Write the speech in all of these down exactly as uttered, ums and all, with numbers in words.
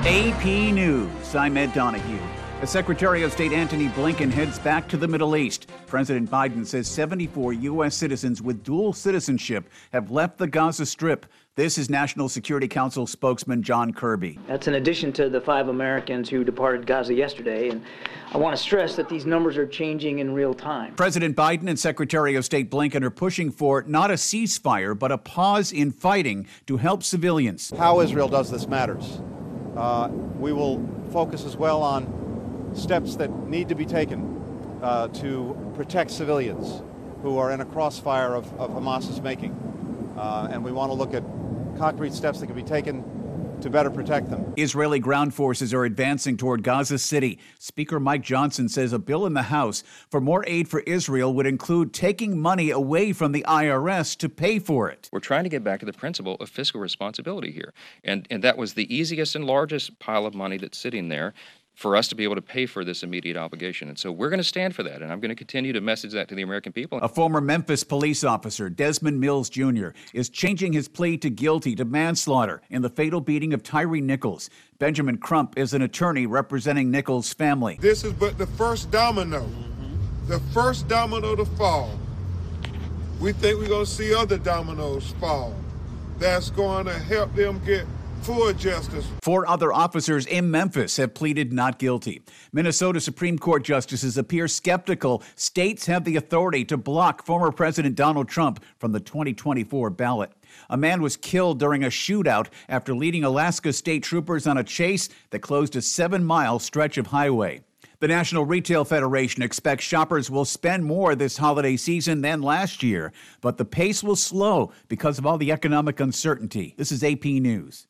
A P News, I'm Ed Donahue. As Secretary of State Antony Blinken heads back to the Middle East, President Biden says seventy-four U S citizens with dual citizenship have left the Gaza Strip. This is National Security Council spokesman John Kirby. That's in addition to the five Americans who departed Gaza yesterday. And I want to stress that these numbers are changing in real time. President Biden and Secretary of State Blinken are pushing for not a ceasefire, but a pause in fighting to help civilians. How Israel does this matters. Uh, we will focus as well on steps that need to be taken uh, to protect civilians who are in a crossfire of, of Hamas's making. Uh, and we want to look at concrete steps that can be taken to better protect them. Israeli ground forces are advancing toward Gaza City. Speaker Mike Johnson says a bill in the House for more aid for Israel would include taking money away from the I R S to pay for it. We're trying to get back to the principle of fiscal responsibility here. And, and that was the easiest and largest pile of money that's sitting there for us to be able to pay for this immediate obligation. And so we're going to stand for that, and I'm going to continue to message that to the American people. A former Memphis police officer, Desmond Mills Junior, is changing his plea to guilty to manslaughter in the fatal beating of Tyree Nichols. Benjamin Crump is an attorney representing Nichols' family. This is but the first domino, the first domino to fall. We think we're going to see other dominoes fall. That's going to help them get full justice. Four other officers in Memphis have pleaded not guilty. Minnesota Supreme Court justices appear skeptical states have the authority to block former President Donald Trump from the twenty twenty-four ballot. A man was killed during a shootout after leading Alaska state troopers on a chase that closed a seven-mile stretch of highway. The National Retail Federation expects shoppers will spend more this holiday season than last year, but the pace will slow because of all the economic uncertainty. This is A P News.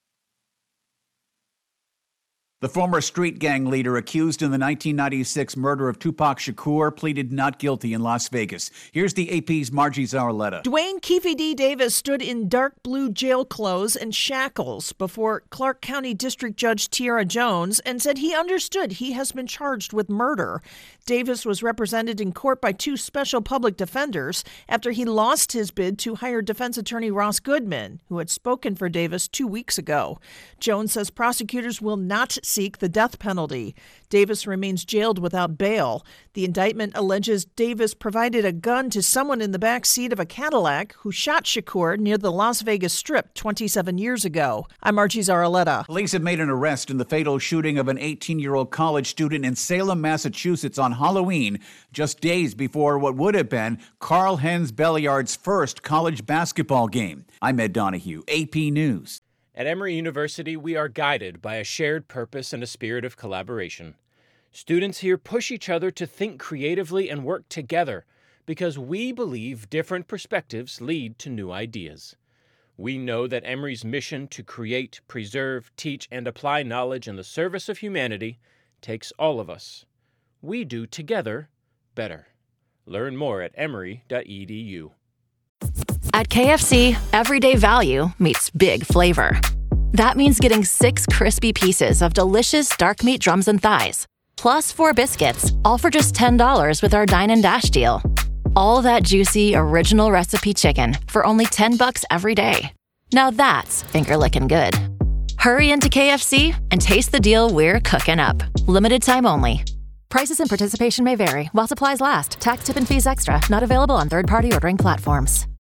The former street gang leader accused in the nineteen ninety-six murder of Tupac Shakur pleaded not guilty in Las Vegas. Here's the A P's Margie Zaraletta. Dwayne Keefe D. Davis stood in dark blue jail clothes and shackles before Clark County District Judge Tiara Jones and said he understood he has been charged with murder. Davis was represented in court by two special public defenders after he lost his bid to hire defense attorney Ross Goodman, who had spoken for Davis two weeks ago. Jones says prosecutors will not seek the death penalty. Davis remains jailed without bail. The indictment alleges Davis provided a gun to someone in the back seat of a Cadillac who shot Shakur near the Las Vegas Strip twenty-seven years ago. I'm Margie Zaraletta. Police have made an arrest in the fatal shooting of an eighteen-year-old college student in Salem, Massachusetts on Halloween, just days before what would have been Carl Hens Belliard's first college basketball game. I'm Ed Donahue, A P News. At Emory University, we are guided by a shared purpose and a spirit of collaboration. Students here push each other to think creatively and work together because we believe different perspectives lead to new ideas. We know that Emory's mission to create, preserve, teach, and apply knowledge in the service of humanity takes all of us. We do together better. Learn more at emory dot e d u. At K F C, everyday value meets big flavor. That means getting six crispy pieces of delicious dark meat drums and thighs, plus four biscuits, all for just ten dollars with our Dine and Dash deal. All that juicy, original recipe chicken for only ten bucks every day. Now that's finger-licking good. Hurry into K F C and taste the deal we're cooking up. Limited time only. Prices and participation may vary while supplies last. Tax, tip, and fees extra. Not available on third-party ordering platforms.